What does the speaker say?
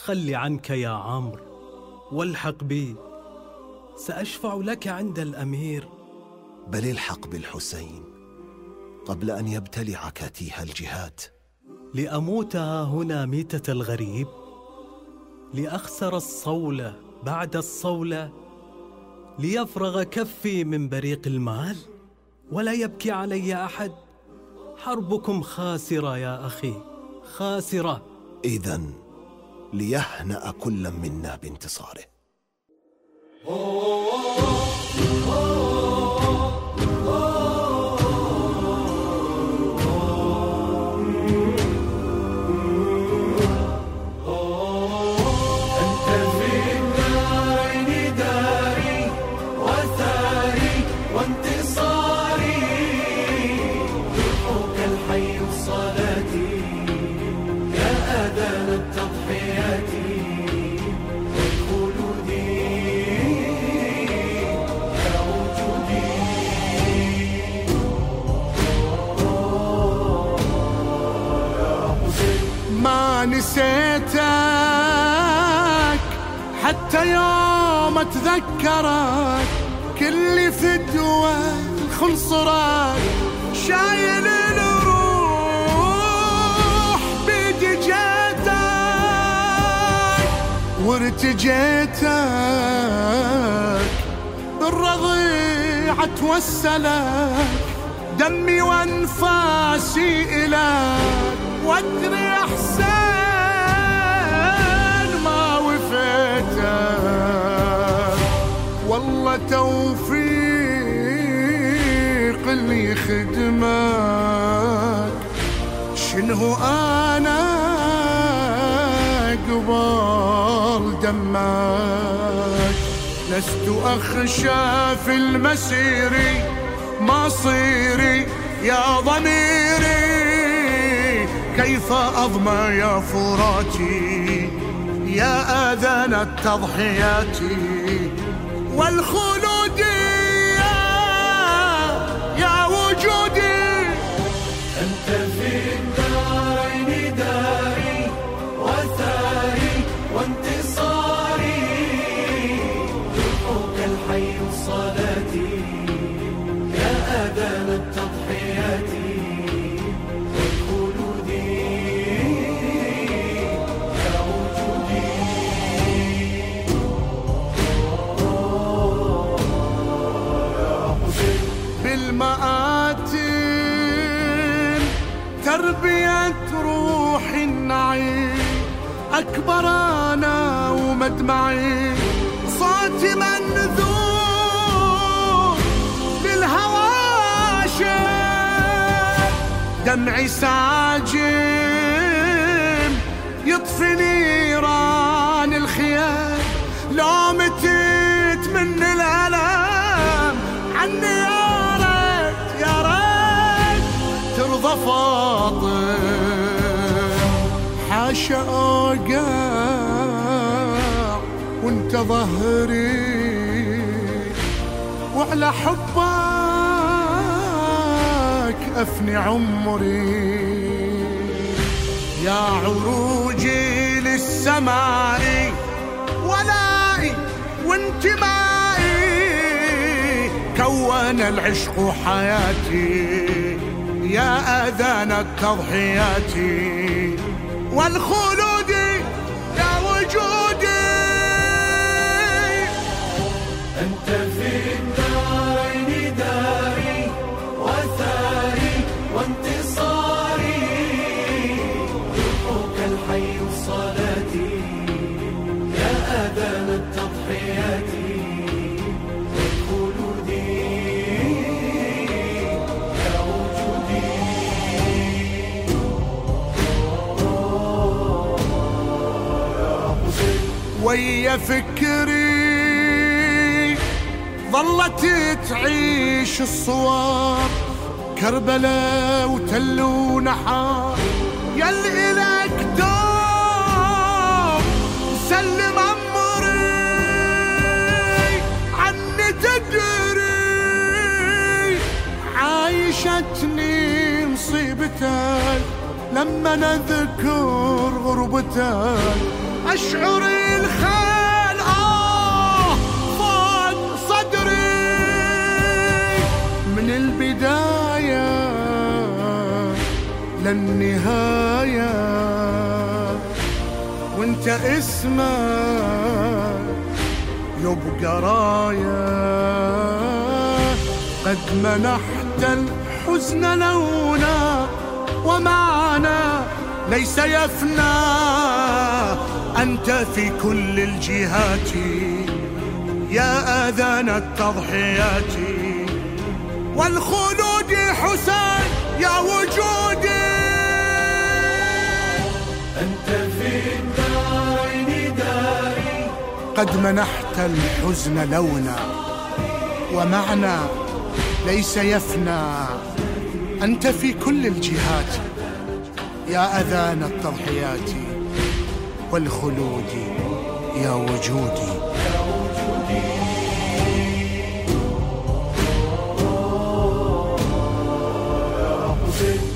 خل عنك يا عمرو والحق بي، سأشفع لك عند الأمير. بل الحق بالحسين قبل أن يبتلعك تيه الجهاد. لأموت هنا ميتة الغريب، لأخسر الصولة بعد الصولة، ليفرغ كفي من بريق المال ولا يبكي علي أحد. حربكم خاسرة يا أخي، خاسرة. إذن ليهنأ كل منا بانتصاره. ما نسيتك حتى يوم اتذكرك، كل فدوة خنصرك شايل الروح بيدي جيتك وارتجيتك بالرضيعة توسلك دمي وانفاسي إليك، وادري احسن ما وفيتك والله توفيق اللي يخدمك. شنو انا قبل دمك، لست اخشى في المسير مصيري يا ضميري، كيف أضمى يا فراتي يا آذان التضحيات والخلود يا وجودي. أنت في الدارين داري وثاري وانتصاري، روحك الحي صلاتي يا آذان التضحيات بالمآتين. تربية روح النعيم أكبر أنا ومدمعي، صوتي منذور للهواشم، دمعي ساجم يطفي نيران الخيال، لو متيت من الألم عني يا ريت ترضى فاطم. حاشا أوقع وانت ظهري، وعلى حبك أفني عمري، يا عروجي للسماء ولائي وانتمائي، كون العشق حياتي يا آذان التضحيات والخلود يا وجودي. أنت في الدارين داري وثاري وانتصاري، روحك الحي صلاتي يا آذان التضحيات والخلود يا وجودي. ويا فكري ظلت تعيش الصور، كربلاء وتل ونحار، يلي إلك دوم سلم أمري عني تدري، عايشتني مصيبتك لما نذكر غربتك، أشعر الخيل فوق صدري من البداية للنهاية، وانت اسمك يبقى راية. قد منحت الحزن لونا ومعنا ليس يفنى، أنت في كل الجهات يا آذان التضحيات والخلود. حسين يا وجودي، أنت في الدارين داري. قد منحت الحزن لونا ومعنى ليس يفنى، أنت في كل الجهات يا أذان التضحيات والخلود يا وجودي. يا